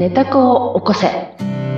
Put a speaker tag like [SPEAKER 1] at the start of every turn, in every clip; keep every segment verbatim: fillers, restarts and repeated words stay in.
[SPEAKER 1] 寝た子を起こせ。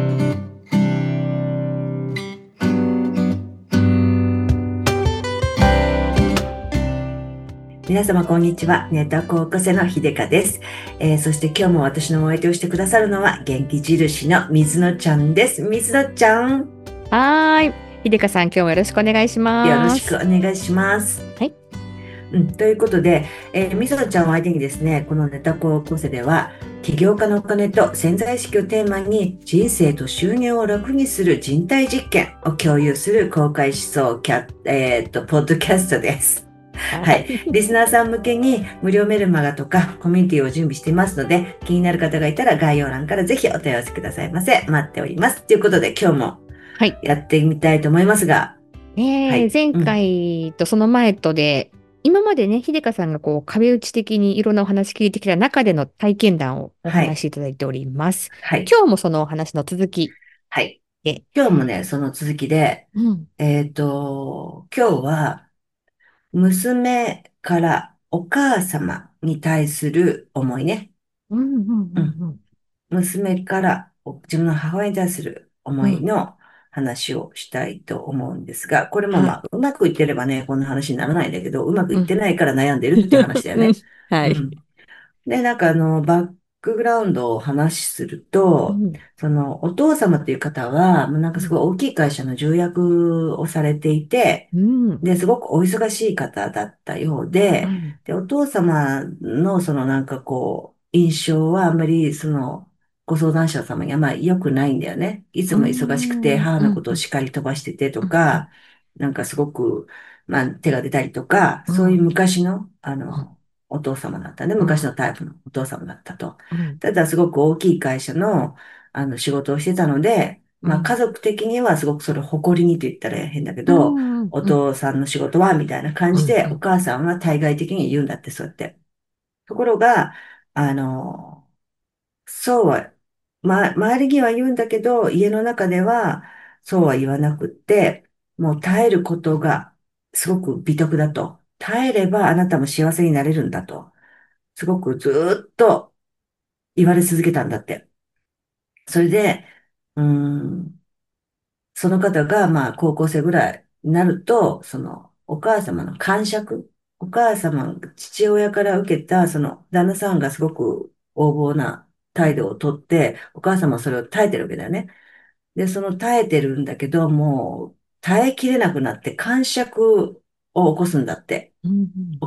[SPEAKER 2] 皆様こんにちは。寝た子を起こせの秀香です、えー、そして今日も私のお相手をしてくださるのは元気印の水野ちゃんです。水野ちゃん、
[SPEAKER 3] はーい。秀香さん、今日もよろしくお願いし
[SPEAKER 2] よろしくお
[SPEAKER 3] ます。
[SPEAKER 2] 願いします。
[SPEAKER 3] はい。
[SPEAKER 2] うん、ということで、えー、水野ちゃんを相手にですね、この寝た子を起こせでは、起業家のお金と潜在意識をテーマに人生と収入を楽にする人体実験を共有する公開思想キャ、えーっと、ポッドキャストです。
[SPEAKER 3] はい。
[SPEAKER 2] はい。リスナーさん向けに無料メルマガとかコミュニティを準備していますので、気になる方がいたら概要欄からぜひお問い合わせくださいませ。待っております。ということで今日も
[SPEAKER 3] はい。
[SPEAKER 2] やってみたいと思いますが、は
[SPEAKER 3] ねえ、
[SPEAKER 2] い。
[SPEAKER 3] 前
[SPEAKER 2] うん。
[SPEAKER 3] 回とその前とで、今までね、秀香さんがこう、壁打ち的にいろんなお話聞いてきた中での体験談をお
[SPEAKER 2] はい。
[SPEAKER 3] 話しいただいております。
[SPEAKER 2] はい。
[SPEAKER 3] 今日もそのお話の続き
[SPEAKER 2] はい。
[SPEAKER 3] で、
[SPEAKER 2] 今日もね、その続きで、
[SPEAKER 3] うん。
[SPEAKER 2] えっと、今日は娘からお母様に対する思いね。
[SPEAKER 3] うん、うん、
[SPEAKER 2] うん。
[SPEAKER 3] うん、
[SPEAKER 2] 娘からお自分の母親に対する思
[SPEAKER 3] うん。うん。
[SPEAKER 2] いの話をしたいと思うんですが、これも
[SPEAKER 3] はい。
[SPEAKER 2] まあ、うまくいってればね、こんな話にならないんだけど、うまくいって
[SPEAKER 3] うん。
[SPEAKER 2] ないから悩んでるっていう話だよ
[SPEAKER 3] うん。
[SPEAKER 2] ね。
[SPEAKER 3] はい。
[SPEAKER 2] うん。で、なんかあの、バックグラウンドを話しすると、
[SPEAKER 3] うん。
[SPEAKER 2] その、お父様っていう方は、もうなんかすごい大きい会社の重役をされていて、
[SPEAKER 3] うん。
[SPEAKER 2] で、すごくお忙しい方だったようで、
[SPEAKER 3] うん。
[SPEAKER 2] で、お父様のそのなんかこう、印象はあんまりその、ご相談者様にあんまり良くないんだよね。いつ
[SPEAKER 3] う
[SPEAKER 2] も忙しくて、
[SPEAKER 3] ん。
[SPEAKER 2] 母のことを
[SPEAKER 3] うん。
[SPEAKER 2] 叱り飛ばしててと
[SPEAKER 3] うん。
[SPEAKER 2] か、なんかすごく、まあ、手が出たりとか、そういう
[SPEAKER 3] うん。
[SPEAKER 2] 昔の、あ
[SPEAKER 3] うん。
[SPEAKER 2] の、お父様だったね。
[SPEAKER 3] うん。
[SPEAKER 2] 昔のタイプのお父様だったと。
[SPEAKER 3] うん。
[SPEAKER 2] ただ、すごく大きい会社の、あの、仕事をしてたので、まあ、家
[SPEAKER 3] うん。
[SPEAKER 2] 族的にはすごくそれを誇りにと言ったら変だけ
[SPEAKER 3] う
[SPEAKER 2] ど、
[SPEAKER 3] ん。
[SPEAKER 2] お
[SPEAKER 3] うん。
[SPEAKER 2] 父さんの仕事は、みたいな感
[SPEAKER 3] うん。
[SPEAKER 2] じで、お
[SPEAKER 3] うん。
[SPEAKER 2] 母さんは対外的に言うんだって、そうやって。ところが、あの、そうは、ま、周りには言うんだけど、家の中では、そうは言わなくって、もう耐えることがすごく美徳だと。耐えればあなたも幸せになれるんだと。すごくずーっと言われ続けたんだって。それで、うーん、その方が、まあ、高校生ぐらいになると、その、お母様の癇癪、お母様、父親から受けた、その、旦那さんがすごく横暴な態度をとって、お母様はそれを耐えてるわけだよね。で、その耐えてるんだけど、もう、耐えきれなくなって癇癪を起こすんだって、
[SPEAKER 3] うん。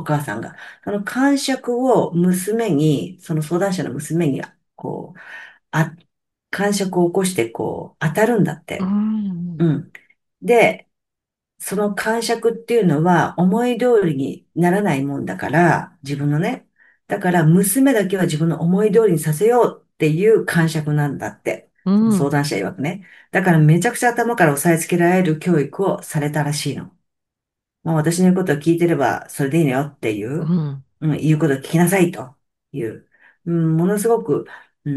[SPEAKER 2] お母さんが。その癇癪を娘に、その相談者の娘に、こう、あ、癇癪を起こして、こう、当たるんだっ
[SPEAKER 3] う
[SPEAKER 2] て。う
[SPEAKER 3] ん。
[SPEAKER 2] ん。で、その感触っていうのは思い通りにならないもんだから、自分のね。だから娘だけは自分の思い通りにさせようっていう感触なんだって。
[SPEAKER 3] うん。
[SPEAKER 2] その相談者曰くね。だからめちゃくちゃ頭から押さえつけられる教育をされたらしいの。まあ私の言うことを聞いてればそれでいいのよっていう、
[SPEAKER 3] うん。
[SPEAKER 2] うん、言うことを聞きなさいという、うん、ものすごく、うん、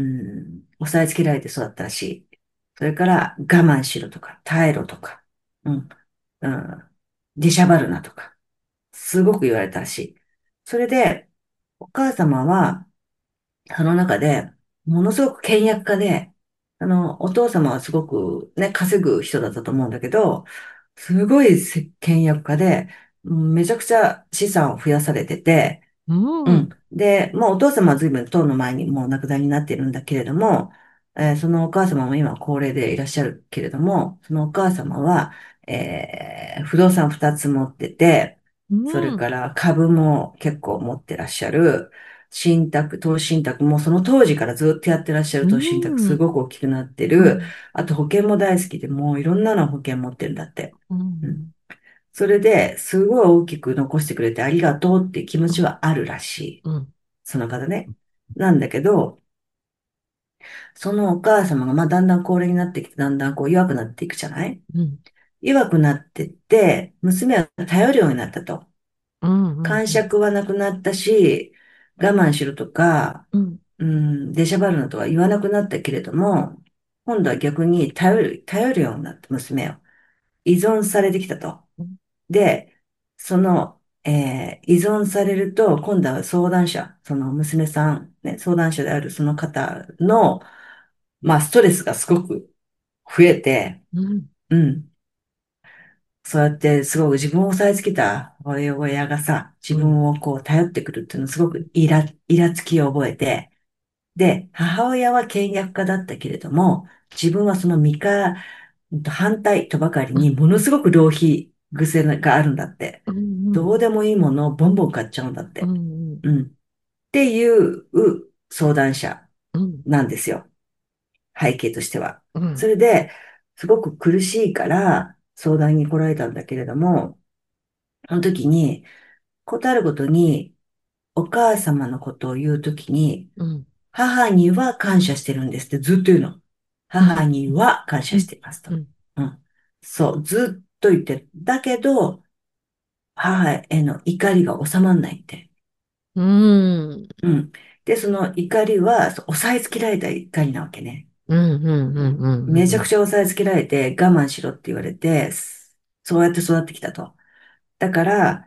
[SPEAKER 2] 押さえつけられて育ったらしい。それから我慢しろとか耐えろとか、うん、うん、出しゃばるなとか、すごく言われたらしい。それで、お母様は、その中で、ものすごく倹約家で、あの、お父様はすごくね、稼ぐ人だったと思うんだけど、すごいせ倹約家で、うんめちゃくちゃ資産を増やされてて、
[SPEAKER 3] う
[SPEAKER 2] うん。
[SPEAKER 3] ん。
[SPEAKER 2] で、もうお父様は随分当の前にもうお亡くなりになっているんだけれども、えーそのお母様も今高齢でいらっしゃるけれども、そのお母様は、えー不動産二つ持ってて、
[SPEAKER 3] う
[SPEAKER 2] それ
[SPEAKER 3] ん。
[SPEAKER 2] から株も結構持ってらっしゃる、信託、投資信託もその当時からずっとやってらっしゃる
[SPEAKER 3] う
[SPEAKER 2] 投資信託す
[SPEAKER 3] ん。
[SPEAKER 2] ごく大きくなってる。
[SPEAKER 3] うん。
[SPEAKER 2] あと保険も大好きでもういろんなの保険持ってるんだって。
[SPEAKER 3] う
[SPEAKER 2] うん。
[SPEAKER 3] ん。
[SPEAKER 2] それで、すごい大きく残してくれてありがとうっていう気持ちはあるらしい。
[SPEAKER 3] うん。
[SPEAKER 2] その方ね。なんだけど、そのお母様が、まあ、だんだん高齢になってきて、だんだんこう弱くなっていくじゃない
[SPEAKER 3] うん。
[SPEAKER 2] 弱くなってって、娘は頼るようになったと。
[SPEAKER 3] うん。
[SPEAKER 2] 癇癪はなくなったし、我慢しろとか、
[SPEAKER 3] うん。
[SPEAKER 2] うん、出しゃばるのとは言わなくなったけれども、今度は逆に頼る、頼るようになった、娘を。依存されてきたと。で、その、えー依存されると、今度は相談者、その娘さん、ね、相談者であるその方のまあ、ストレスがすごく増えて、
[SPEAKER 3] うん。
[SPEAKER 2] うん。そうやってすごく自分を押さえつけた親親がさ、自
[SPEAKER 3] うん。
[SPEAKER 2] 分をこう頼ってくるっていうのをすごくイラ、イラつきを覚えて、で、母親は倹約家だったけれども、自分はその見か、うんと反対とばかり
[SPEAKER 3] うん。
[SPEAKER 2] にものすごく浪費癖があるんだって。
[SPEAKER 3] うん。
[SPEAKER 2] どうでもいいものをボンボン買っちゃうんだっ
[SPEAKER 3] う
[SPEAKER 2] て。
[SPEAKER 3] ん。
[SPEAKER 2] うん。っていう相談者
[SPEAKER 3] うん。
[SPEAKER 2] なんですよ。背景としては。
[SPEAKER 3] うん。
[SPEAKER 2] それで、すごく苦しいから相談に来られたんだけれども、その時に、ことあるごとに、お母様のことを言うときに、
[SPEAKER 3] うん。
[SPEAKER 2] 母には感謝してるんですってずっと言うの。
[SPEAKER 3] うん。
[SPEAKER 2] 母には感謝し
[SPEAKER 3] うん。
[SPEAKER 2] ていますと。
[SPEAKER 3] うん。
[SPEAKER 2] うん。そう、ずっと言ってる。だけど、母への怒りが収まんないって。
[SPEAKER 3] うん。
[SPEAKER 2] うん。で、その怒りは、そう抑えつけられた怒りなわけね。
[SPEAKER 3] うん。うん。うん。うん。うん。
[SPEAKER 2] めちゃくちゃ抑えつけられて我慢しろって言われて、そうやって育ってきたと。だから、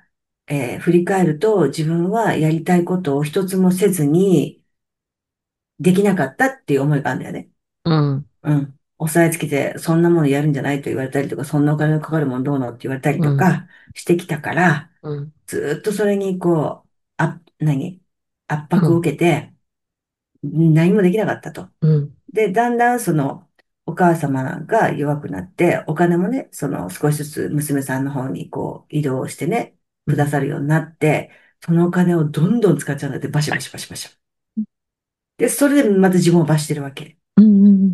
[SPEAKER 2] えー振り返ると自分はやりたいことを一つもせずにできなかったっていう思いがあるんだよね。
[SPEAKER 3] うん。
[SPEAKER 2] うん。押さえつけて、そんなものやるんじゃないと言われたりとか、そんなお金のかかるものどうのって言われたり
[SPEAKER 3] うん。
[SPEAKER 2] とかしてきたから、
[SPEAKER 3] うん。
[SPEAKER 2] ずーっとそれにこう、あ、何圧迫を
[SPEAKER 3] うん。
[SPEAKER 2] 受けて、何もできなかったと。
[SPEAKER 3] うん。
[SPEAKER 2] で、だんだんその、お母様が弱くなって、お金もね、その少しずつ娘さんの方にこう移動してね、くださるようになって、そのお金をどんどん使っちゃうんだって、バシバシバシバシ。で、それでまた自分を罰してるわけ。
[SPEAKER 3] うん。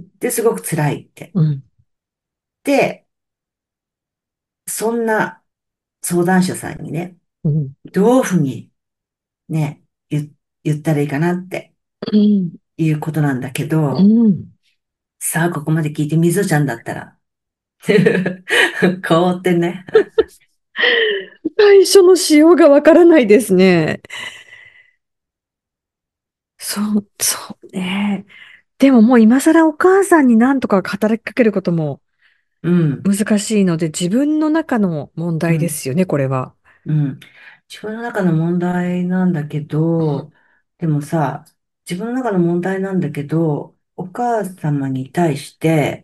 [SPEAKER 2] で、すごく辛いって。
[SPEAKER 3] うん。
[SPEAKER 2] で、そんな相談者さんにね、
[SPEAKER 3] うん。
[SPEAKER 2] どういうふうにね、言、言ったらいいかなって
[SPEAKER 3] うん。
[SPEAKER 2] いうことなんだけど、
[SPEAKER 3] うん。
[SPEAKER 2] さあ、ここまで聞いてみぞちゃんだったら、こうってね。
[SPEAKER 3] 最初の仕様がわからないですね。そう、そうね。でももう今更お母さんに何とか働きかけることも
[SPEAKER 2] うん、
[SPEAKER 3] 難しいので、自分の中の問
[SPEAKER 2] うん、
[SPEAKER 3] 題ですよね、これは。
[SPEAKER 2] うん。自分の中の問題なんだけど、でもさ、自分の中の問題なんだけど、お母様に対して、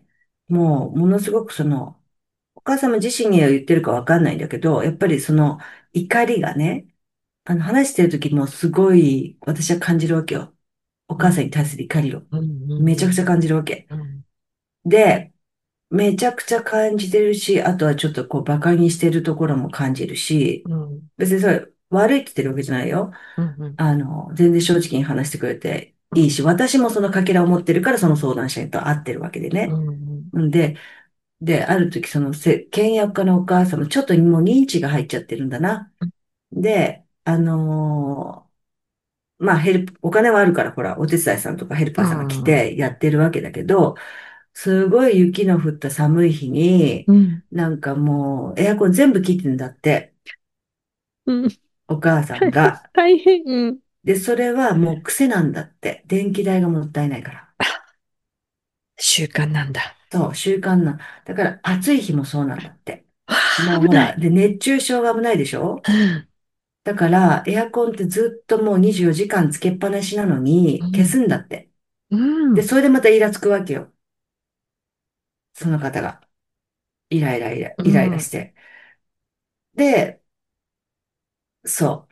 [SPEAKER 2] もう、ものすごくその、お母様自身には言ってるかわかんないんだけど、やっぱりその怒りがね、あの話してる時もすごい私は感じるわけよ。お
[SPEAKER 3] うん。
[SPEAKER 2] 母さんに対する怒りを。
[SPEAKER 3] うん。うん。うん。
[SPEAKER 2] めちゃくちゃ感じるわけ。
[SPEAKER 3] うん。
[SPEAKER 2] で、めちゃくちゃ感じてるし、あとはちょっとこう馬鹿にしてるところも感じるし、
[SPEAKER 3] うん。
[SPEAKER 2] 別にそれ悪いって言ってるわけじゃないよ。
[SPEAKER 3] うん。うん。
[SPEAKER 2] あの、全然正直に話してくれていいし、私もそのかけらを持ってるからその相談者と会ってるわけで
[SPEAKER 3] う
[SPEAKER 2] ね。
[SPEAKER 3] ん。
[SPEAKER 2] んで、で、ある時そのせ、倹約家のお母様、ちょっともう認知が入っちゃってるんだな。で、あのーまあ、ヘルプ、お金はあるから、ほら、お手伝いさんとかヘルパ
[SPEAKER 3] う
[SPEAKER 2] ーさんが来
[SPEAKER 3] ん。
[SPEAKER 2] てやってるわけだけど、すごい雪の降った寒い日に、
[SPEAKER 3] うん。
[SPEAKER 2] なんかもう、エアコン全部切ってんだって、
[SPEAKER 3] うん。
[SPEAKER 2] お母さんが。
[SPEAKER 3] 大変。うん。
[SPEAKER 2] で、それはもう癖なんだって。電気代がもったいないから。
[SPEAKER 3] 習慣なんだ。
[SPEAKER 2] そう、習慣な。だから暑い日もそうなんだって。
[SPEAKER 3] ああ、
[SPEAKER 2] もうほら、
[SPEAKER 3] 危ない。
[SPEAKER 2] で、熱中症が危ないでしょ。
[SPEAKER 3] うん。
[SPEAKER 2] だから、エアコンってずっともうにじゅうよじかんつけっぱなしなのに、消
[SPEAKER 3] うん。
[SPEAKER 2] すんだって。で、
[SPEAKER 3] うん。
[SPEAKER 2] それでまたイラつくわけよ。その方が。イライライラ、
[SPEAKER 3] う
[SPEAKER 2] イライラし
[SPEAKER 3] ん。
[SPEAKER 2] て。で、そう。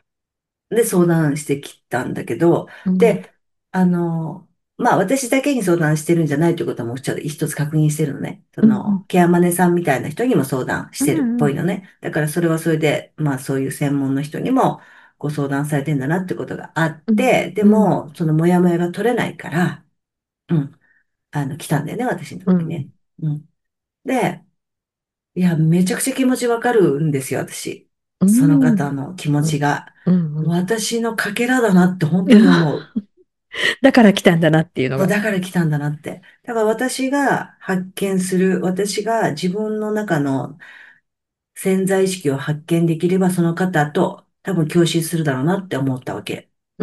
[SPEAKER 2] で、相談してきたんだけど、
[SPEAKER 3] うん。
[SPEAKER 2] で、あの、まあ、私だけに相談してるんじゃないということもちょっと一つ確認してるのね。そ
[SPEAKER 3] うん。
[SPEAKER 2] の、ケアマネさんみたいな人にも相談し
[SPEAKER 3] う
[SPEAKER 2] てるっぽい
[SPEAKER 3] ん。
[SPEAKER 2] のね。だからそれはそれで、まあ、そういう専門の人にもご相談されてんだなってことがあっ
[SPEAKER 3] うん。
[SPEAKER 2] て、で
[SPEAKER 3] うん。
[SPEAKER 2] も、そのモヤモヤが取れないから、うん、あの、来たんだよね、私のと
[SPEAKER 3] うん。
[SPEAKER 2] ころにね。うん。で、いや、めちゃくちゃ気持ちわかるんですよ、私。
[SPEAKER 3] う
[SPEAKER 2] その
[SPEAKER 3] ん。
[SPEAKER 2] 方の気持
[SPEAKER 3] うん。
[SPEAKER 2] ちが。
[SPEAKER 3] うん。うん。
[SPEAKER 2] 私のかけらだなって本当に思う。
[SPEAKER 3] だから来たんだなっていうの
[SPEAKER 2] そう
[SPEAKER 3] が。
[SPEAKER 2] だから来たんだなって。だから私が発見する、私が自分の中の潜在意識を発見できれば、その方と多分共振するだろうなって思ったわけ。
[SPEAKER 3] うん。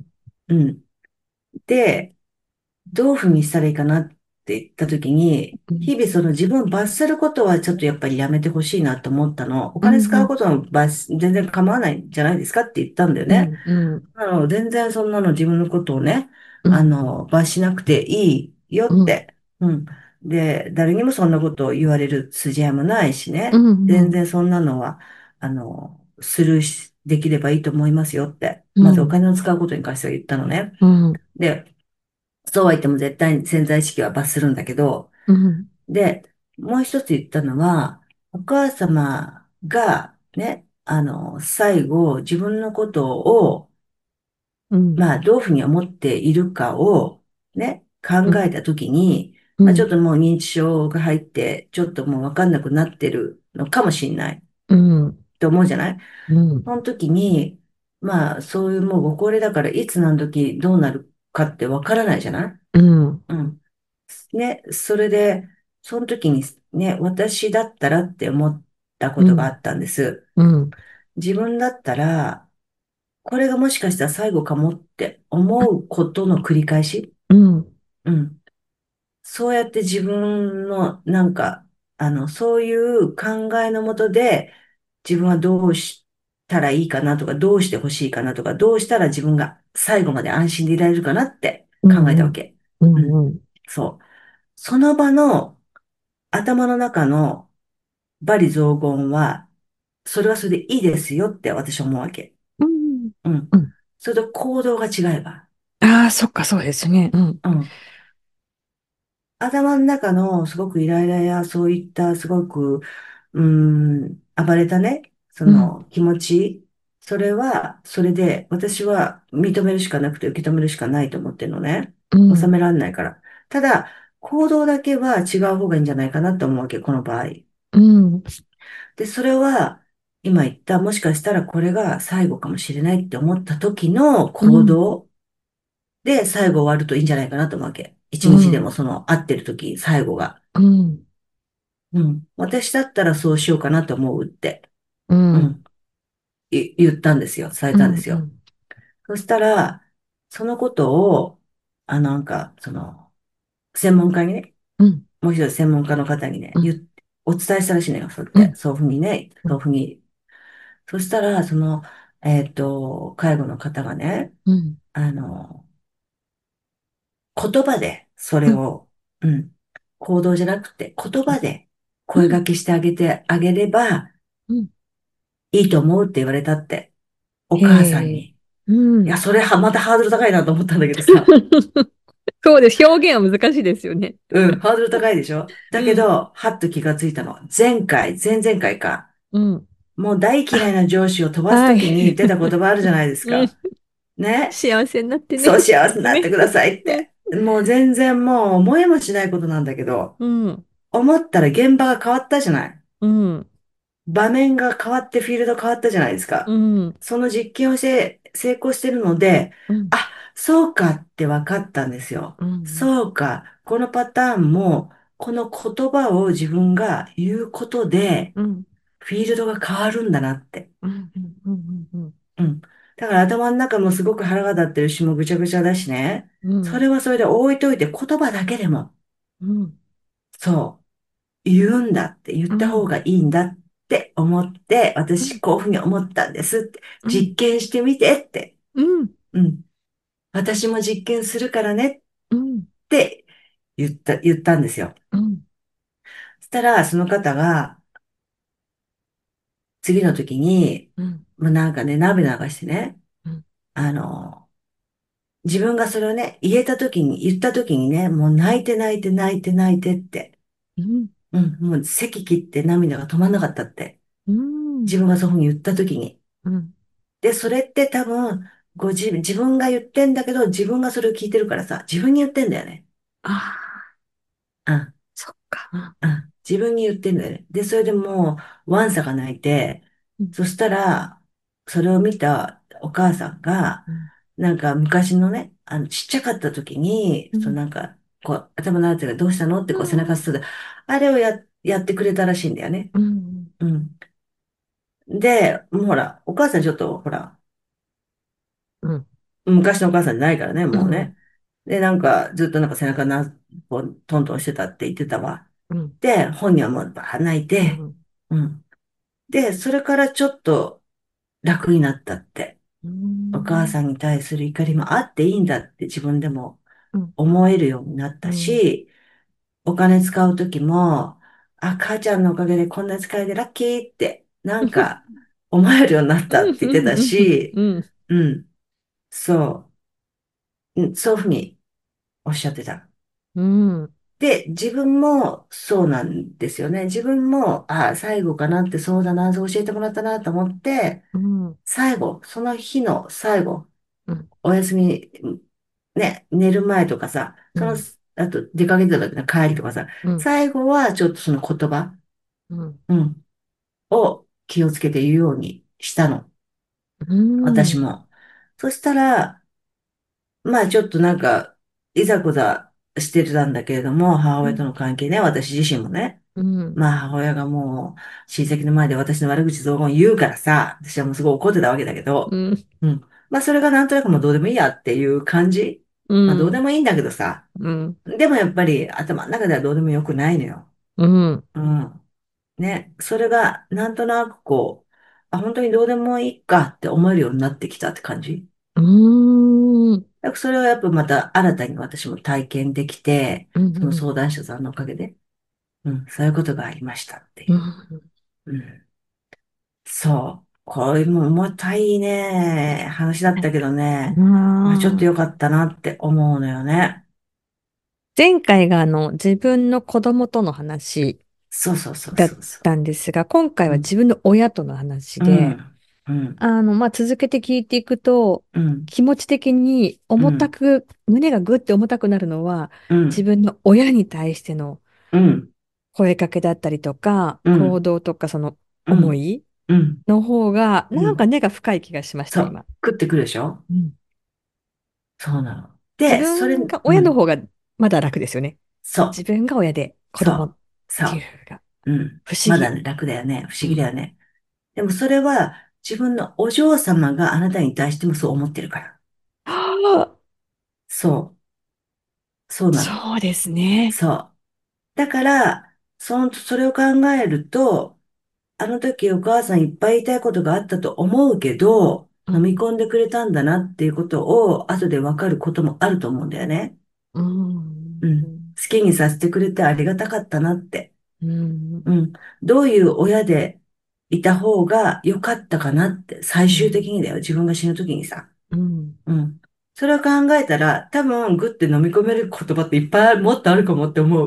[SPEAKER 2] うん。で、どういうふうにしたらいいかなって言ったときに、
[SPEAKER 3] うん。
[SPEAKER 2] 日々その自分を罰することはちょっとやっぱりやめてほしいなと思ったの。お
[SPEAKER 3] うん。
[SPEAKER 2] 金使う
[SPEAKER 3] うん。
[SPEAKER 2] ことは罰全然構わないんじゃないですかって言ったんだよね。
[SPEAKER 3] うん。うん。
[SPEAKER 2] あの、全然そんなの自分のことをね、
[SPEAKER 3] うん。
[SPEAKER 2] あの、罰しなくていいよ
[SPEAKER 3] うん。
[SPEAKER 2] って。 うん。で、誰にもそんなことを言われる筋合いもないし
[SPEAKER 3] う
[SPEAKER 2] ね。
[SPEAKER 3] んうん。
[SPEAKER 2] 全然そんなのは、あの、スルーし、できればいいと思いますよって。まずお
[SPEAKER 3] うん。
[SPEAKER 2] 金を使うことに関しては言ったのね。
[SPEAKER 3] うん。
[SPEAKER 2] で、そうは言っても絶対に潜在意識は罰するんだけど、
[SPEAKER 3] うん。
[SPEAKER 2] で、もう一つ言ったのは、お母様がね、あの、最後自分のことを、
[SPEAKER 3] うん。
[SPEAKER 2] まあ、どういうふうに思っているかをね、考
[SPEAKER 3] うん。
[SPEAKER 2] えたときに、まあ、ちょっ
[SPEAKER 3] うん。
[SPEAKER 2] ともう認知症が入って、ちょっともうわかんなくなってるのかもしれない
[SPEAKER 3] うん。
[SPEAKER 2] と思うじゃない。
[SPEAKER 3] うん。
[SPEAKER 2] その時に、まあ、そういうもうご高齢だから、いつ何時どうなるかってわからないじゃない。
[SPEAKER 3] うん。
[SPEAKER 2] うん。ね、それで、その時にね、私だったらって思ったこ
[SPEAKER 3] うん。
[SPEAKER 2] とがあったんです。
[SPEAKER 3] うん。
[SPEAKER 2] 自分だったら、これがもしかしたら最後かもって思うことの繰り返し。
[SPEAKER 3] うん。
[SPEAKER 2] うん。そうやって自分の、なんか、あの、そういう考えのもとで、自分はどうしたらいいかなとか、どうしてほしいかなとか、どうしたら自分が最後まで安心でいられるかなって考えたわけ。
[SPEAKER 3] う
[SPEAKER 2] うん。
[SPEAKER 3] ん。
[SPEAKER 2] そう。その場の頭の中の罵詈雑言は、それはそれでいいですよって私は思うわけ。
[SPEAKER 3] うん。
[SPEAKER 2] うん。
[SPEAKER 3] うん。
[SPEAKER 2] それと行動が違えば。
[SPEAKER 3] ああ、そっか、そうですね。うん。
[SPEAKER 2] うん。頭の中のすごくイライラやそういったすごく、うーん、暴れたね、そ
[SPEAKER 3] うん。
[SPEAKER 2] の気持ち、それは、それで私は認めるしかなくて受け止めるしかないと思ってるのね。
[SPEAKER 3] うん。
[SPEAKER 2] 収められないから。ただ、行動だけは違う方がいいんじゃないかなと思うわけ、この場合。
[SPEAKER 3] うん。
[SPEAKER 2] で、それは、今言った、もしかしたらこれが最後かもしれないって思った時の
[SPEAKER 3] うん。
[SPEAKER 2] 行動で最後終わるといいんじゃないかなと思うわけ。一日で
[SPEAKER 3] うん。
[SPEAKER 2] もその会ってる時、最後が。
[SPEAKER 3] うん。
[SPEAKER 2] うん。私だったらそうしようかなと思うって、
[SPEAKER 3] うん。
[SPEAKER 2] うん。い言ったんですよ。伝え
[SPEAKER 3] うん。
[SPEAKER 2] たんですよ。そしたら、そのことを、あ、なんか、その、専門家にね、
[SPEAKER 3] うん。
[SPEAKER 2] もう一人専門家の方にね、
[SPEAKER 3] うん。
[SPEAKER 2] 言っ、お伝えしたらしいのよ。そうやって。
[SPEAKER 3] うん。
[SPEAKER 2] そういうふうにね、そういうふうに。そしたら、その、えっと、介護の方がね、
[SPEAKER 3] うん。
[SPEAKER 2] あの、言葉で、そ
[SPEAKER 3] うん。
[SPEAKER 2] れを、うん、行動じゃなくて、言葉で声
[SPEAKER 3] うん。
[SPEAKER 2] 掛けしてあげてあげれば
[SPEAKER 3] うん。
[SPEAKER 2] いいと思うって言われたって。お
[SPEAKER 3] へ
[SPEAKER 2] 母さん
[SPEAKER 3] え。
[SPEAKER 2] に。
[SPEAKER 3] うん。
[SPEAKER 2] いや、それはまたハードル高いなと思ったんだけどさ。
[SPEAKER 3] そうです。表現は難しいですよね。
[SPEAKER 2] うん、ハードル高いでしょ。
[SPEAKER 3] うん。
[SPEAKER 2] だけど、はっと気がついたの。前回、前々回か。
[SPEAKER 3] うん。
[SPEAKER 2] もう大嫌い
[SPEAKER 3] あ、
[SPEAKER 2] な上司を飛ばすと
[SPEAKER 3] はい。
[SPEAKER 2] きに言ってた言葉あるじゃないです
[SPEAKER 3] うん。
[SPEAKER 2] か。ね。
[SPEAKER 3] 幸せになってね。
[SPEAKER 2] そう幸せになって
[SPEAKER 3] ね。
[SPEAKER 2] くださいっ
[SPEAKER 3] うん。
[SPEAKER 2] て。もう全然もう思いもしないことなんだけど、
[SPEAKER 3] うん。
[SPEAKER 2] 思ったら現場が変わったじゃない。
[SPEAKER 3] うん。
[SPEAKER 2] 場面が変わってフィールド変わったじゃないですか。
[SPEAKER 3] うん。
[SPEAKER 2] その実験をして成功してるので、
[SPEAKER 3] うん。
[SPEAKER 2] あ、そうかって分かったんですよ。
[SPEAKER 3] うん。
[SPEAKER 2] そうか。このパターンも、この言葉を自分が言うことで、
[SPEAKER 3] うん。
[SPEAKER 2] フィールドが変わるんだなって。
[SPEAKER 3] うん。うん。うん。うん。
[SPEAKER 2] うん。だから頭の中もすごく腹が立ってるし、もうぐちゃぐちゃだしね。
[SPEAKER 3] うん。
[SPEAKER 2] それはそれで置いといて言葉だけでも、
[SPEAKER 3] うん。
[SPEAKER 2] そう、言うんだって言った方
[SPEAKER 3] うん。
[SPEAKER 2] がいいんだって思って、
[SPEAKER 3] うん。
[SPEAKER 2] 私こういうふうに思ったんですって、
[SPEAKER 3] うん。
[SPEAKER 2] 実験してみてって。
[SPEAKER 3] うん。
[SPEAKER 2] うん。私も実験するからね
[SPEAKER 3] うん。
[SPEAKER 2] って言った、言ったんですよ。
[SPEAKER 3] うん。
[SPEAKER 2] そしたら、その方が、次の時に、
[SPEAKER 3] うん。
[SPEAKER 2] もうなんかね、涙流してね、
[SPEAKER 3] うん。
[SPEAKER 2] あの、自分がそれをね、言えた時に、言った時にね、もう泣いて泣いて泣いて泣いてって、
[SPEAKER 3] うん。
[SPEAKER 2] うん、もう咳切って涙が止まんなかったって、
[SPEAKER 3] うん。
[SPEAKER 2] 自分がそういうふうに言った時に。
[SPEAKER 3] うん。
[SPEAKER 2] で、それって多分、ご自分、自分が言ってんだけど、自分がそれを聞いてるからさ、自分に言ってんだよね。
[SPEAKER 3] ああ、
[SPEAKER 2] うん。
[SPEAKER 3] そっか。
[SPEAKER 2] うん。自分に言ってんだよね。で、それでもう、ワンサが泣いて、
[SPEAKER 3] うん。
[SPEAKER 2] そしたら、それを見たお母さんが、
[SPEAKER 3] うん。
[SPEAKER 2] なんか昔のね、あの、ちっちゃかった時に、
[SPEAKER 3] うん。
[SPEAKER 2] そうなんか、こう、頭のあたりがどうしたのってこう背中
[SPEAKER 3] うん。
[SPEAKER 2] する。あれをや、やってくれたらしいんだよね。
[SPEAKER 3] うん。
[SPEAKER 2] うん。で、もうほら、お母さんちょっと、ほら、
[SPEAKER 3] うん。
[SPEAKER 2] 昔のお母さんじゃないからね、
[SPEAKER 3] うん。
[SPEAKER 2] もうね。で、なんか、ずっとなんか背中な、こう、トントンしてたって言ってたわ。
[SPEAKER 3] うん。
[SPEAKER 2] で、本人はもうバーッ泣いて、
[SPEAKER 3] うん。
[SPEAKER 2] うん。で、それからちょっと楽になったって。
[SPEAKER 3] う
[SPEAKER 2] お母
[SPEAKER 3] ん。
[SPEAKER 2] さんに対する怒りもあっていいんだって自分でも
[SPEAKER 3] うん。
[SPEAKER 2] 思えるようになった
[SPEAKER 3] うん。
[SPEAKER 2] し、 お金使うときも、あ、母ちゃんのおかげでこんな使えてラッキーって、なんか思えるようになったって言ってたし、
[SPEAKER 3] うん、
[SPEAKER 2] うん、そう、うんそういうふうにおっしゃってた。
[SPEAKER 3] うん、
[SPEAKER 2] で、自分もそうなんですよね。自分も、あ、最後かなって、そうだな、そう教えてもらったなと思って、
[SPEAKER 3] うん、
[SPEAKER 2] 最後、その日の最後、
[SPEAKER 3] うん、
[SPEAKER 2] お休み、ね、寝る前とかさ、その、
[SPEAKER 3] うん、
[SPEAKER 2] あと出かけてた時の帰りとかさ、
[SPEAKER 3] うん、
[SPEAKER 2] 最後はちょっとその言葉、
[SPEAKER 3] うん、
[SPEAKER 2] うん、を気をつけて言うようにしたの。
[SPEAKER 3] うん、
[SPEAKER 2] 私も。そしたら、まあちょっとなんか、いざこざしてたんだけれども、母親との関係ね、私自身もね。
[SPEAKER 3] うん、
[SPEAKER 2] まあ母親がもう親戚の前で私の悪口雑言言うからさ、私はもうすごい怒ってたわけだけど、
[SPEAKER 3] うん、
[SPEAKER 2] うん。まあそれがなんとなくもうどうでもいいやっていう感じ。
[SPEAKER 3] う
[SPEAKER 2] まあどうで
[SPEAKER 3] ん、
[SPEAKER 2] もいいんだけどさ。
[SPEAKER 3] うん、
[SPEAKER 2] でもやっぱり頭の中ではどうでもよくないのよ。
[SPEAKER 3] うん、
[SPEAKER 2] うん。ね。それがなんとなくこう、あ、本当にどうでもいいかって思えるようになってきたって感じ。
[SPEAKER 3] うん、うん、
[SPEAKER 2] だからそれはやっぱまた新たに私も体験できて、
[SPEAKER 3] うん、
[SPEAKER 2] その相談者さんのおかげで、うん、そういうことがありましたっていう。
[SPEAKER 3] うん、
[SPEAKER 2] うん。そう。これも重たいね、話だったけどね。まあちょっと良かったなって思うのよね。
[SPEAKER 3] 前回があの自分の子供との話
[SPEAKER 2] そうそうそう
[SPEAKER 3] だっ
[SPEAKER 2] そうそ
[SPEAKER 3] たんですが、今回
[SPEAKER 2] う。うん。
[SPEAKER 3] は自分の親との話
[SPEAKER 2] う
[SPEAKER 3] で、
[SPEAKER 2] ん。うん。
[SPEAKER 3] あの、まあ、続けて聞いていくと、
[SPEAKER 2] うん。
[SPEAKER 3] 気持ち的に重た
[SPEAKER 2] うん。
[SPEAKER 3] く、胸がぐって重たくなるのは、
[SPEAKER 2] うん。
[SPEAKER 3] 自分の親に対しての
[SPEAKER 2] うん。
[SPEAKER 3] 声かけだったりとか、行
[SPEAKER 2] うん。
[SPEAKER 3] 動とかその
[SPEAKER 2] うん。
[SPEAKER 3] 思い
[SPEAKER 2] うん。
[SPEAKER 3] の方が、
[SPEAKER 2] うん。
[SPEAKER 3] なんか根が深い気がしました、
[SPEAKER 2] そう。
[SPEAKER 3] 今。
[SPEAKER 2] 食ってくるでしょ？
[SPEAKER 3] うん。
[SPEAKER 2] そうなの。
[SPEAKER 3] 自
[SPEAKER 2] で、それ、
[SPEAKER 3] 分が
[SPEAKER 2] うん。
[SPEAKER 3] 親の方がまだ楽ですよね。
[SPEAKER 2] そう。
[SPEAKER 3] 自分が親で子供っ
[SPEAKER 2] そう。そ
[SPEAKER 3] ていう
[SPEAKER 2] う。
[SPEAKER 3] のが
[SPEAKER 2] うん。
[SPEAKER 3] 不思議。
[SPEAKER 2] まだね、楽だよね。不思議だよ
[SPEAKER 3] うん。
[SPEAKER 2] ね。でもそれは自分のお嬢様があなたに対してもそう思ってるから。
[SPEAKER 3] はあ、
[SPEAKER 2] そう。そうなの。
[SPEAKER 3] そうですね。
[SPEAKER 2] そう。だから、その、それを考えると、あの時お母さんいっぱい言いたいことがあったと思うけど、
[SPEAKER 3] うん。
[SPEAKER 2] 飲み込んでくれたんだなっていうことを後でわかることもあると思うんだよね。
[SPEAKER 3] うん。
[SPEAKER 2] うん。好きにさせてくれてありがたかったなって。
[SPEAKER 3] うん。
[SPEAKER 2] うん。どういう親でいた方が良かったかなって、最終的
[SPEAKER 3] うん。
[SPEAKER 2] にだよ。自分が死ぬ時にさ。
[SPEAKER 3] うん。
[SPEAKER 2] うん。それを考えたら、多分、グッて飲み込める言葉っていっぱいもっとあるかもって思う。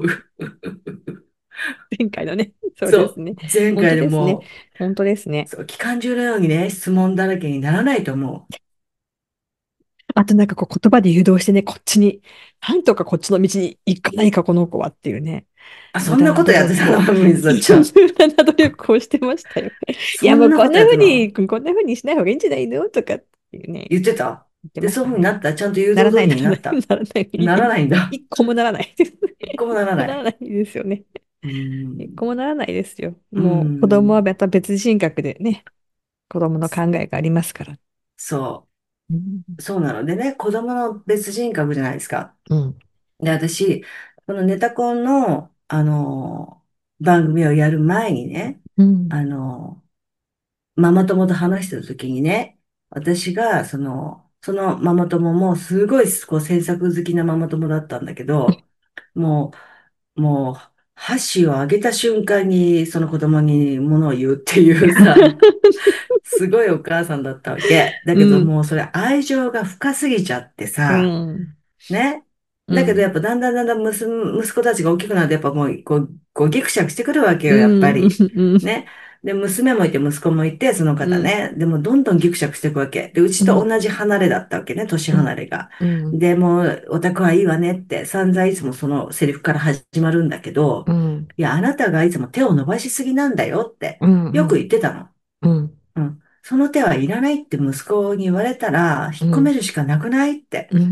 [SPEAKER 3] 前回のね。そう
[SPEAKER 2] そう。
[SPEAKER 3] ですね。本
[SPEAKER 2] 前回で
[SPEAKER 3] 当ですね。
[SPEAKER 2] も
[SPEAKER 3] 本当ですね。
[SPEAKER 2] そう、機関銃のようにね、質問だらけにならないと思う。
[SPEAKER 3] あとなんかこう言葉で誘導してね、こっちに、なんとかこっちの道に行かないか、この子はっていうね。
[SPEAKER 2] あ、そんなこと
[SPEAKER 3] 無駄な努
[SPEAKER 2] やってたの？
[SPEAKER 3] 力を、
[SPEAKER 2] 水野ちゃん。
[SPEAKER 3] 無駄な努力をしてましたよ。いや、
[SPEAKER 2] そんなこと
[SPEAKER 3] もうこんな
[SPEAKER 2] やってたの？
[SPEAKER 3] 風に、こんな風にしない方がいいんじゃないのとかっていうね、
[SPEAKER 2] 言ってた？
[SPEAKER 3] 言って
[SPEAKER 2] で、
[SPEAKER 3] ましたね。
[SPEAKER 2] そういう風になった？ちゃんと誘
[SPEAKER 3] ならない、
[SPEAKER 2] 導通り
[SPEAKER 3] ならない、
[SPEAKER 2] になった？
[SPEAKER 3] ならない。
[SPEAKER 2] ならないんだ。
[SPEAKER 3] 一個もならないです。
[SPEAKER 2] 一個もならない。
[SPEAKER 3] ならないですよね。
[SPEAKER 2] うー
[SPEAKER 3] 一
[SPEAKER 2] ん。
[SPEAKER 3] 個もならないですよ。
[SPEAKER 2] うー
[SPEAKER 3] もう子供は
[SPEAKER 2] ん。
[SPEAKER 3] また別人格でね、子供の考えがありますから。
[SPEAKER 2] そ
[SPEAKER 3] うん。
[SPEAKER 2] う。そうなのでね、子供の別人格じゃないですか。
[SPEAKER 3] うん。
[SPEAKER 2] で、私、このネタコンの、あの、番組をやる前にね、
[SPEAKER 3] うん。
[SPEAKER 2] あの、ママ友と話してた時にね、私が、その、そのママ友もすごいこう制作好きなママ友だったんだけど、もう、もう、箸を上げた瞬間にその子供に物を言うっていうさ、すごいお母さんだったわけ。だけど
[SPEAKER 3] うん。
[SPEAKER 2] もうそれ愛情が深すぎちゃって
[SPEAKER 3] う
[SPEAKER 2] さ、
[SPEAKER 3] ん。
[SPEAKER 2] ね。だけどやっ
[SPEAKER 3] うん。
[SPEAKER 2] ぱだんだんだんだん娘、息子たちが大きくなってやっぱもうこう、こうギクシャクしてくるわけよ、やっぱ
[SPEAKER 3] うん。
[SPEAKER 2] り。
[SPEAKER 3] うん。
[SPEAKER 2] ね。で、娘もいて息子もいて、その
[SPEAKER 3] うん。
[SPEAKER 2] 方ね。でもどんどんギクシャクしていくわけ。で、うち
[SPEAKER 3] うん。
[SPEAKER 2] と同じ離れだったわけね、年
[SPEAKER 3] うん。
[SPEAKER 2] 離れが。
[SPEAKER 3] うん。
[SPEAKER 2] で、もう、お宅はいいわねって散々いつもそのセリフから始まるんだけど、
[SPEAKER 3] うん。
[SPEAKER 2] いや、あなたがいつも手を伸ばしすぎなんだよって
[SPEAKER 3] うん。う
[SPEAKER 2] よく
[SPEAKER 3] ん。
[SPEAKER 2] 言ってたの。
[SPEAKER 3] うん。
[SPEAKER 2] うん。その手はいらないって息子に言われたら、引っ込めるしかなくないって。
[SPEAKER 3] うん。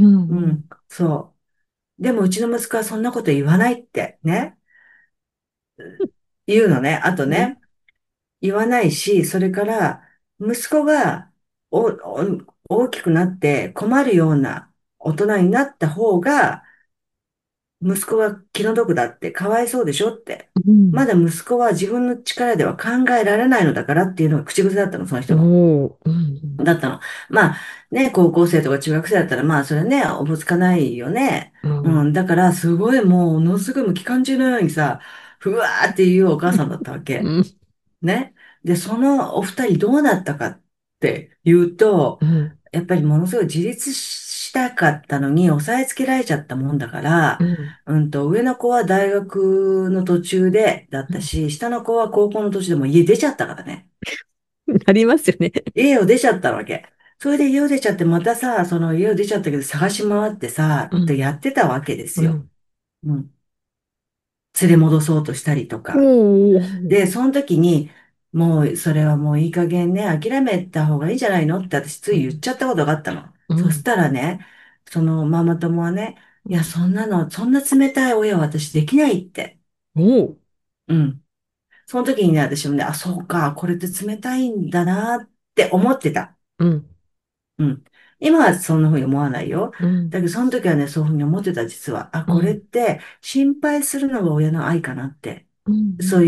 [SPEAKER 2] うん。そう。でもうちの息子はそんなこと言わないってね、言うのね。あと
[SPEAKER 3] うん。
[SPEAKER 2] ね、言わないし、それから、息子がおお大きくなって困るような大人になった方が、 息子は気の毒だって、かわいそうでしょって。
[SPEAKER 3] うん。
[SPEAKER 2] まだ息子は自分の力では考えられないのだからっていうのが口癖だったの、その人の。
[SPEAKER 3] おー。うん。
[SPEAKER 2] だったの。まあ、ね、高校生とか中学生だったら、まあ、それね、おぼつかないよね。
[SPEAKER 3] うん。
[SPEAKER 2] うん、だから、すごいもう、ものすごいもう機関銃のようにさ、ふわーっていうお母さんだったわけ。
[SPEAKER 3] うん。
[SPEAKER 2] ね。で、そのお二人どうなったかっていうと、
[SPEAKER 3] うん。
[SPEAKER 2] やっぱりものすごい自立したかったのに抑えつけられちゃったもんだから、
[SPEAKER 3] うん。
[SPEAKER 2] うんと、上の子は大学の途中でだったし、下の子は高校の途中でもう家出ちゃったからね。
[SPEAKER 3] なりますよね。
[SPEAKER 2] 家を出ちゃったわけ。それで家を出ちゃって、またさ、その家を出ちゃったけど探し回ってさ、って
[SPEAKER 3] うん。
[SPEAKER 2] やってたわけですよ。
[SPEAKER 3] うん。
[SPEAKER 2] うん。連れ戻そうとしたりとか。
[SPEAKER 3] おー。
[SPEAKER 2] で、その時に、もう、それはもういい加減ね、諦めた方がいいんじゃないのって私つい言っ
[SPEAKER 3] うん。
[SPEAKER 2] ちゃったことがあったの。
[SPEAKER 3] うん。
[SPEAKER 2] そしたらね、そのママ友はね、いや、
[SPEAKER 3] うん。
[SPEAKER 2] そんなの、そんな冷たい親は私できないって。
[SPEAKER 3] おー。
[SPEAKER 2] うん。その時にね、私もね、あ、そうか、これって冷たいんだなって思ってた。
[SPEAKER 3] うん。
[SPEAKER 2] うん。今はそんな風に思わないよ。
[SPEAKER 3] うん。
[SPEAKER 2] だけど、その時はね、そういう風に思ってた、実は。あ、これっ
[SPEAKER 3] うん。
[SPEAKER 2] て心配するのが親の愛かなって。
[SPEAKER 3] うん。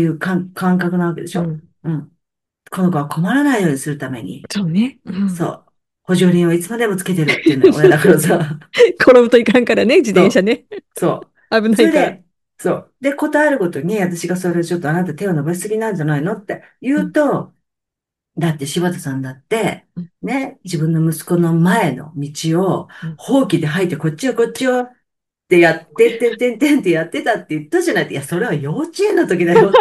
[SPEAKER 2] そういう感感覚なわけでしょ。
[SPEAKER 3] うん。
[SPEAKER 2] うん。この子は困らないようにするために。
[SPEAKER 3] そうね。うん。
[SPEAKER 2] そう。補助輪をいつまでもつけてるっていうのよ、親だからさ。
[SPEAKER 3] 転ぶといかんからね、自
[SPEAKER 2] そう。
[SPEAKER 3] 転車ね。
[SPEAKER 2] そう。
[SPEAKER 3] 危ないから。
[SPEAKER 2] それで、そう。で、ことあるごとに、私がそれをちょっとあなた手を伸ばしすぎなんじゃないのって言
[SPEAKER 3] うん。
[SPEAKER 2] うと、だって柴田さんだって、
[SPEAKER 3] うん。
[SPEAKER 2] ね、自分の息子の前の道を、
[SPEAKER 3] うん。
[SPEAKER 2] ほうきで吐いて、こっちよ、こっちよってやって、てんてんてんってやってたって言ったじゃないって。いや、それは幼稚園の時だよって。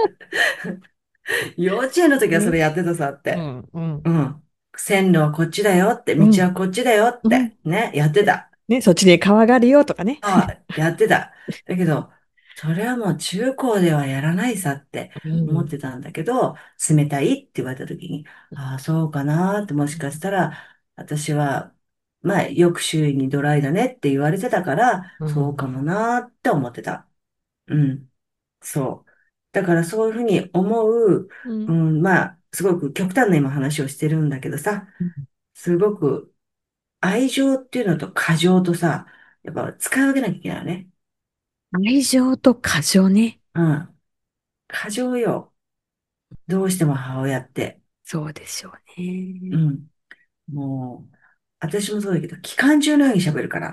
[SPEAKER 2] 幼稚園の時はそれやってたさって。
[SPEAKER 3] うん。うん。
[SPEAKER 2] うん。線路はこっちだよって、
[SPEAKER 3] うん。
[SPEAKER 2] 道はこっちだよって、
[SPEAKER 3] うん。
[SPEAKER 2] ね、やってた。
[SPEAKER 3] ね、そっちに川があるよとかね。
[SPEAKER 2] ああ、やってた。だけど、それはもう中高ではやらないさって
[SPEAKER 3] うん。
[SPEAKER 2] 思ってたんだけど、冷たいって言われた時に、ああ、そうかなって、もしかしたら、私は、まあ、よく周囲にドライだねって言われてたから、
[SPEAKER 3] うん。
[SPEAKER 2] そうかもなって思ってた。うん。そう。だからそういうふうに思う、
[SPEAKER 3] うん。
[SPEAKER 2] うん、まあ、すごく極端な今話をしてるんだけどさ、すごく愛情っていうのと過剰とさ、やっぱ使い分けなきゃいけないよね。
[SPEAKER 3] 愛情と過剰ね。
[SPEAKER 2] うん。過剰よ。どうしても母親って。
[SPEAKER 3] そうでしょうね。
[SPEAKER 2] うん。もう、私もそうだけど、機関銃のように喋るから。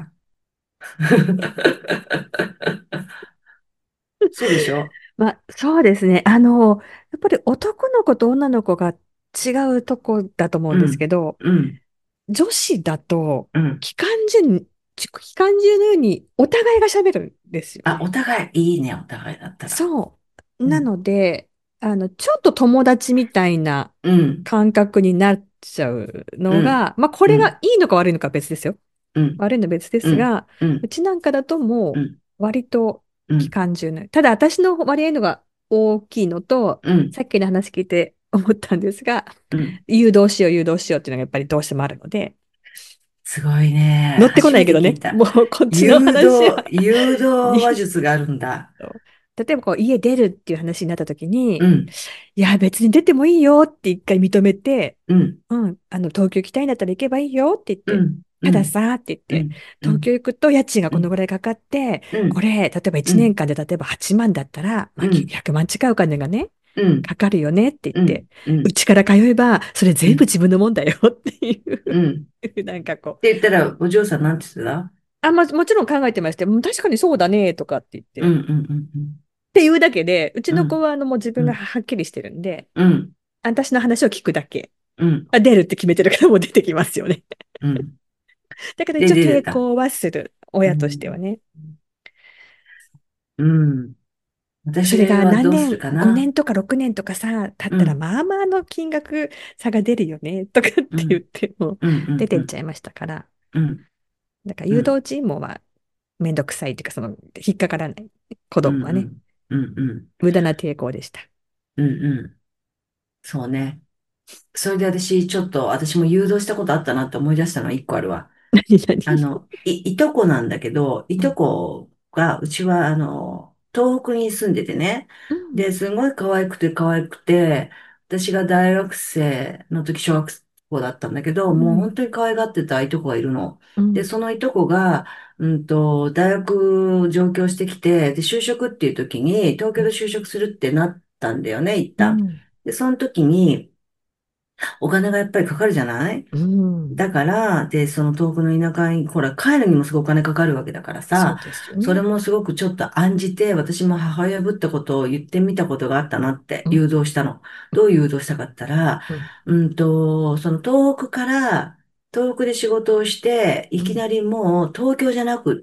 [SPEAKER 2] そうでしょ？
[SPEAKER 3] まあ、そうですね。あの、やっぱり男の子と女の子が違うとこだと思うんですけ
[SPEAKER 2] うん。
[SPEAKER 3] ど、
[SPEAKER 2] うん。
[SPEAKER 3] 女子だと、
[SPEAKER 2] うん。
[SPEAKER 3] 機関銃に、機関銃のようにお互いが喋るんですよ
[SPEAKER 2] あ、お
[SPEAKER 3] ね。
[SPEAKER 2] 互い、いいね、お互いだったら。
[SPEAKER 3] そう。な
[SPEAKER 2] うん。
[SPEAKER 3] ので、あの、ちょっと友達みたいな
[SPEAKER 2] うん。
[SPEAKER 3] 感覚になっちゃう
[SPEAKER 2] うん。
[SPEAKER 3] のが、まあ、これが
[SPEAKER 2] うん。
[SPEAKER 3] いいのか悪いのかは別ですよ。
[SPEAKER 2] うん。
[SPEAKER 3] 悪いのは別で
[SPEAKER 2] うん。
[SPEAKER 3] すが、
[SPEAKER 2] うん。
[SPEAKER 3] うちなんかだとも
[SPEAKER 2] うん。
[SPEAKER 3] う割と期
[SPEAKER 2] うん。
[SPEAKER 3] 間中の、ただ私の割合のが大きいのと、
[SPEAKER 2] うん。
[SPEAKER 3] さっきの話聞いて思ったんですが、
[SPEAKER 2] うん。
[SPEAKER 3] 誘導しよう誘導しようっていうのがやっぱりどうしてもあるので、
[SPEAKER 2] すごいね。
[SPEAKER 3] 乗ってこ
[SPEAKER 2] 初め
[SPEAKER 3] ないけどね、
[SPEAKER 2] て聞いた。
[SPEAKER 3] もうこっちの
[SPEAKER 2] 誘導、
[SPEAKER 3] 話は
[SPEAKER 2] 誘導話
[SPEAKER 3] に
[SPEAKER 2] 術があるんだ。
[SPEAKER 3] 例えばこう家出るっていう話になった時に、
[SPEAKER 2] うん。
[SPEAKER 3] いや別に出てもいいよって一回認めて、
[SPEAKER 2] うん。
[SPEAKER 3] うん、あの東京行きたいんだったら行けばいいよって言って、
[SPEAKER 2] うん。う
[SPEAKER 3] ただ
[SPEAKER 2] ん。
[SPEAKER 3] さって言って、
[SPEAKER 2] うん。う
[SPEAKER 3] 東京
[SPEAKER 2] ん。
[SPEAKER 3] 行くと家賃がこの
[SPEAKER 2] うん。
[SPEAKER 3] ぐらいかかって、
[SPEAKER 2] うん。
[SPEAKER 3] これ、例えば1
[SPEAKER 2] うん。
[SPEAKER 3] 年間で例えばはちまんだったら、まあ、き
[SPEAKER 2] うん。
[SPEAKER 3] ひゃくまん近いお金がね、
[SPEAKER 2] うん。
[SPEAKER 3] かかるよねって言っ
[SPEAKER 2] うん。
[SPEAKER 3] て、
[SPEAKER 2] うん。
[SPEAKER 3] うちから通えば、それ
[SPEAKER 2] うん。
[SPEAKER 3] 全部自分のもんだよってい
[SPEAKER 2] うん。
[SPEAKER 3] う、なんかこう、
[SPEAKER 2] って言ったら、お嬢さんなんて言ってた？
[SPEAKER 3] あ、まあ、もちろん考えてまして、うん確かにそうだねとかって言って、っ
[SPEAKER 2] うん。うん。うん。
[SPEAKER 3] ていうだけで、うち
[SPEAKER 2] うん。
[SPEAKER 3] の子はあのもう自分が
[SPEAKER 2] うん。
[SPEAKER 3] はっきりしてるんで、
[SPEAKER 2] うん。
[SPEAKER 3] 私の話を聞くだけ。
[SPEAKER 2] うん。
[SPEAKER 3] あ、出るって決めてるからもう出てきますよね。
[SPEAKER 2] うん。
[SPEAKER 3] だけど
[SPEAKER 2] で、
[SPEAKER 3] 一応
[SPEAKER 2] 出てた。
[SPEAKER 3] 抵抗はする、親としては
[SPEAKER 2] うん。
[SPEAKER 3] ね。
[SPEAKER 2] うん。
[SPEAKER 3] それが
[SPEAKER 2] 私はどうする
[SPEAKER 3] 何年、
[SPEAKER 2] かな。
[SPEAKER 3] ごねんとかろくねんとかさ、経ったら、
[SPEAKER 2] うん。
[SPEAKER 3] まあまあの金額差が出るよね、とかって言っ
[SPEAKER 2] うん。
[SPEAKER 3] ても、
[SPEAKER 2] うん。うん。
[SPEAKER 3] 出て
[SPEAKER 2] うん。
[SPEAKER 3] っちゃいましたから、
[SPEAKER 2] うん。
[SPEAKER 3] だから誘
[SPEAKER 2] うん。
[SPEAKER 3] 導尋問はめんどくさいっていうか、その、引っかからない。子
[SPEAKER 2] うん。
[SPEAKER 3] 供はね、
[SPEAKER 2] うん。うん。うん。
[SPEAKER 3] 無駄な抵抗でした。
[SPEAKER 2] うん。うん。そうね。それで私、ちょっと、私も誘導したことあったなって思い出したのは一個あるわ。
[SPEAKER 3] 何何
[SPEAKER 2] あの、い、いとこなんだけど、いと
[SPEAKER 3] うん。
[SPEAKER 2] こが、うちは、あの、東北に住んでてね。
[SPEAKER 3] うん。
[SPEAKER 2] で、すごい可愛くて可愛くて、私が大学生の時、小学子だったんだけど、
[SPEAKER 3] うん。
[SPEAKER 2] もう本当に可愛がってたいとこがいるの。で、
[SPEAKER 3] うん。
[SPEAKER 2] そのいとこが、うんと、大学上京してきて、で、就職っていう時に、東京で就職するってなったんだよね、一旦。
[SPEAKER 3] うん。
[SPEAKER 2] で、その時に、お金がやっぱりかかるじゃない？
[SPEAKER 3] うん。
[SPEAKER 2] だから、で、その遠くの田舎に、ほら、帰るにもすごいお金かかるわけだからさ、
[SPEAKER 3] そうですよ
[SPEAKER 2] それ
[SPEAKER 3] ね。
[SPEAKER 2] もすごくちょっと案じて、私も母親ぶったことを言ってみたことがあったなって
[SPEAKER 3] うん。
[SPEAKER 2] 誘導したの。どう誘導したかったら、
[SPEAKER 3] うん。
[SPEAKER 2] うんと、その東北から、東北で仕事をして、い
[SPEAKER 3] うん。
[SPEAKER 2] きなりもう東京じゃなくって、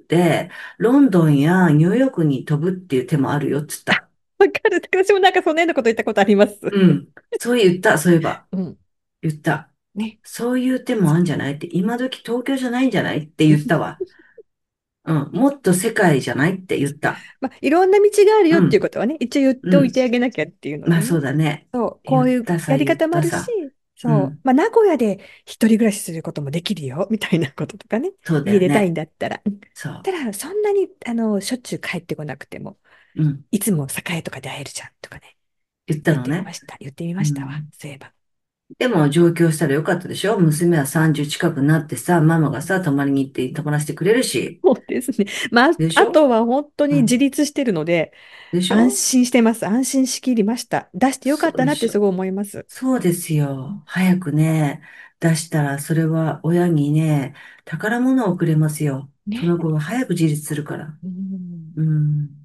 [SPEAKER 2] ロンドンやニューヨークに飛ぶっていう手もあるよっつった。
[SPEAKER 3] わかる。私もなんかそんなようなこと言ったことあります。
[SPEAKER 2] うん。そう言った、そういえば。
[SPEAKER 3] うん。
[SPEAKER 2] 言った。
[SPEAKER 3] ね。
[SPEAKER 2] そういう手もあるんじゃないって、今時東京じゃないんじゃないって言ったわ。うん、もっと世界じゃないって言った。
[SPEAKER 3] まあ、いろんな道があるよっていう
[SPEAKER 2] うん、
[SPEAKER 3] ことはね、一応言って
[SPEAKER 2] うん。
[SPEAKER 3] おいてあげなきゃっていうの
[SPEAKER 2] まあ
[SPEAKER 3] でね。
[SPEAKER 2] そうだね。
[SPEAKER 3] そう、こういう
[SPEAKER 2] 言ったさ、
[SPEAKER 3] やり
[SPEAKER 2] 言っ
[SPEAKER 3] 方もあるし、
[SPEAKER 2] たさ。う
[SPEAKER 3] そう、
[SPEAKER 2] ん、
[SPEAKER 3] まあ、名古屋で一人暮らしすることもできるよ、みたいなこととかね。
[SPEAKER 2] そうだ
[SPEAKER 3] 家出たいん
[SPEAKER 2] よね。
[SPEAKER 3] だったら。うん。
[SPEAKER 2] そう。
[SPEAKER 3] ただ、そんなに、あの、しょっちゅう帰ってこなくても、
[SPEAKER 2] うん、
[SPEAKER 3] いつも栄とかで会えるじゃん、とかね。
[SPEAKER 2] 言った
[SPEAKER 3] 言っ
[SPEAKER 2] のね。
[SPEAKER 3] てみました。言ってみましたわ、
[SPEAKER 2] うん。
[SPEAKER 3] そういえば。
[SPEAKER 2] でも上京したらよかったでしょ？娘はさんじゅう近くなってさ、ママがさ、泊まりに行って泊まらせてくれるし。
[SPEAKER 3] そうですね。まあ、
[SPEAKER 2] でしょ？
[SPEAKER 3] あとは本当に自
[SPEAKER 2] うん。
[SPEAKER 3] 立してるので、安
[SPEAKER 2] でしょ？
[SPEAKER 3] 心してます。安心しきりました。出してよかった
[SPEAKER 2] そうでしょ？
[SPEAKER 3] なってすごい思います。
[SPEAKER 2] そうですよ。早くね、出したら、それは親にね、宝物をくれますよ。その
[SPEAKER 3] ね。
[SPEAKER 2] 子が早く自立するから。
[SPEAKER 3] うん。
[SPEAKER 2] うん。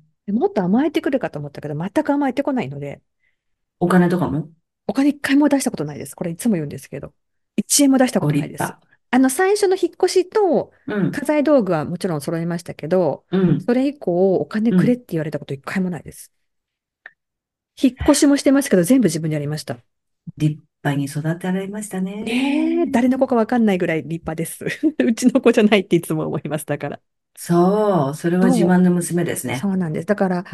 [SPEAKER 3] でもっと甘えてくるかと思ったけど、全く甘えてこないので、
[SPEAKER 2] お金とかも
[SPEAKER 3] お金一回も出したことないです。これいつも言うんですけど。一円も出したこ
[SPEAKER 2] ご
[SPEAKER 3] とないです。
[SPEAKER 2] 立派。
[SPEAKER 3] あの、最初の引っ越しと
[SPEAKER 2] うん、
[SPEAKER 3] 家財道具はもちろん揃いましたけど、
[SPEAKER 2] うん、
[SPEAKER 3] それ以降お金
[SPEAKER 2] うん。
[SPEAKER 3] くれって言われたこと一回もないです。引っ越しもしてますけど、全部自分でやりました。
[SPEAKER 2] 立派に育てられました
[SPEAKER 3] ねえ、誰の
[SPEAKER 2] ね。
[SPEAKER 3] 子かわかんないぐらい立派です。うちの子じゃないっていつも思います。だから。
[SPEAKER 2] そう、それは自慢
[SPEAKER 3] そう、
[SPEAKER 2] の娘ですね。
[SPEAKER 3] そうなんです。だから、
[SPEAKER 2] うん、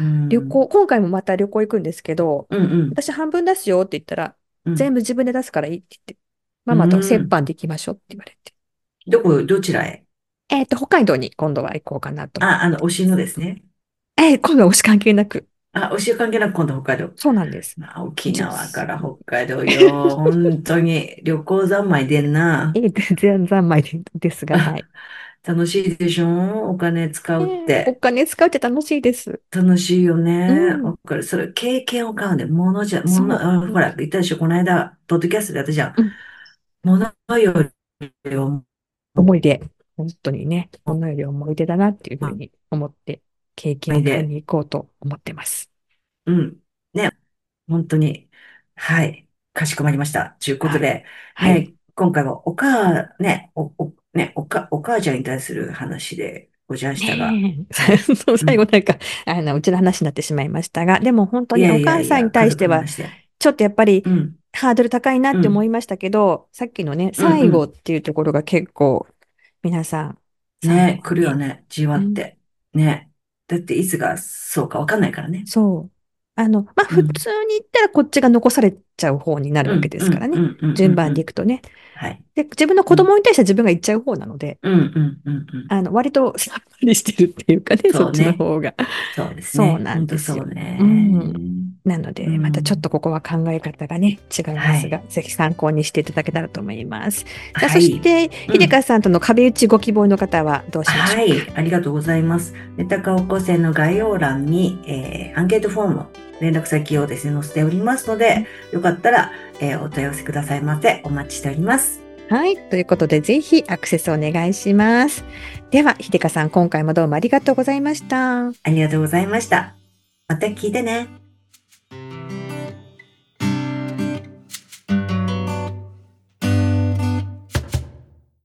[SPEAKER 3] 旅行、今回もまた旅行行くんですけど、
[SPEAKER 2] うん、うん、
[SPEAKER 3] 私半分出すよって言ったら、
[SPEAKER 2] うん、
[SPEAKER 3] 全部自分で出すからいいって言って、マ
[SPEAKER 2] う
[SPEAKER 3] マと折
[SPEAKER 2] ん。
[SPEAKER 3] 半で行きましょうって言われて。
[SPEAKER 2] どこ、どちらへ？
[SPEAKER 3] えっと、北海道に今度は行こうかなと思っ
[SPEAKER 2] あ、あの、推しの
[SPEAKER 3] てます。
[SPEAKER 2] ですね。
[SPEAKER 3] えー今度は推し関係なく。
[SPEAKER 2] あ、推し関係なく今度北海道。
[SPEAKER 3] そうなんです。
[SPEAKER 2] まあ、沖
[SPEAKER 3] じゃあ、
[SPEAKER 2] 縄から北海道よ。本当に旅行三昧でんな。
[SPEAKER 3] えー全然三昧でですが、は
[SPEAKER 2] あ、
[SPEAKER 3] い。
[SPEAKER 2] 楽しいでしょ？お金使
[SPEAKER 3] え
[SPEAKER 2] うっ
[SPEAKER 3] ーお
[SPEAKER 2] て。
[SPEAKER 3] 金使うって楽しいです。
[SPEAKER 2] 楽しいよ
[SPEAKER 3] う
[SPEAKER 2] ね。わ
[SPEAKER 3] ん。
[SPEAKER 2] かる。それ、経験を買うんで、ものじゃ、もの、
[SPEAKER 3] そ
[SPEAKER 2] あ、ほら、言ったでしょ、この間、ポッドキャストでやったじゃん。
[SPEAKER 3] う。うん。
[SPEAKER 2] ものより重
[SPEAKER 3] 思い出。本当にね、ものより思い出だなっていうふうに思って、経験を買い
[SPEAKER 2] いで、
[SPEAKER 3] に行こうと思ってます。
[SPEAKER 2] うん。ね、本当に、はい、かしこまりました。ということ
[SPEAKER 3] はい。
[SPEAKER 2] で、
[SPEAKER 3] はい。
[SPEAKER 2] ね、今回はおか、ね、お、お、ね、おか、お母ちゃんに対する話でございましたが、
[SPEAKER 3] ねえ。
[SPEAKER 2] はい。
[SPEAKER 3] そう、
[SPEAKER 2] うん。
[SPEAKER 3] 最後なんか、あの、うちの話になってしまいましたが、でも本当
[SPEAKER 2] いや
[SPEAKER 3] にお
[SPEAKER 2] いやいや、
[SPEAKER 3] 母さんに
[SPEAKER 2] 家族
[SPEAKER 3] 対しては、
[SPEAKER 2] の話で。
[SPEAKER 3] ちょっとやっぱり
[SPEAKER 2] うん、
[SPEAKER 3] ハードル高いなって思い
[SPEAKER 2] うん、
[SPEAKER 3] ましたけど、さっきのね、
[SPEAKER 2] うん、う
[SPEAKER 3] 最後っ
[SPEAKER 2] ん。
[SPEAKER 3] ていうところが結構、皆さん参
[SPEAKER 2] ね、来るよ
[SPEAKER 3] 考に。
[SPEAKER 2] ね、じわ
[SPEAKER 3] うん。
[SPEAKER 2] って。ね。だっていつがそうかわかんないからね。
[SPEAKER 3] そう。あの、まあ、普
[SPEAKER 2] うん、
[SPEAKER 3] 通に言ったらこっちが残されちゃう方になるわけ
[SPEAKER 2] うん、うん、う
[SPEAKER 3] ですからね。
[SPEAKER 2] ん、うん、う
[SPEAKER 3] 順
[SPEAKER 2] ん、うん。
[SPEAKER 3] 番でいくとね。
[SPEAKER 2] はい。
[SPEAKER 3] で、自分の子
[SPEAKER 2] うん、
[SPEAKER 3] 供に対しては自分が言っちゃう方なので、
[SPEAKER 2] うん、うん、うん、うん。
[SPEAKER 3] あの、割とさっぱりしてるっていうかね、そっちの
[SPEAKER 2] そうね。
[SPEAKER 3] 方が。
[SPEAKER 2] そうですね。
[SPEAKER 3] そうな
[SPEAKER 2] ほんとそう
[SPEAKER 3] んですよ。う
[SPEAKER 2] ね。
[SPEAKER 3] ん。なの
[SPEAKER 2] う
[SPEAKER 3] で、またちょっと
[SPEAKER 2] ん。
[SPEAKER 3] ここは考え方がね、違いますが、
[SPEAKER 2] はい。
[SPEAKER 3] ぜひ参考にしていただけたらと思います。じゃあ、そし
[SPEAKER 2] はい。
[SPEAKER 3] て、
[SPEAKER 2] うん。
[SPEAKER 3] 秀香さんとの壁打ちご希望の方はどうしましょうか。
[SPEAKER 2] はい。ありがとうございます。ネタカ高校生の概要欄に、えーアンケートフォーム、連絡先をですね、載せておりますので、よかったら、えーお問い合わせくださいませ。お待ちしております。
[SPEAKER 3] はい。ということで、ぜひアクセスお願いします。では、秀香さん、今回もどうもありがとうございました。
[SPEAKER 2] ありがとうございました。また聞いてね。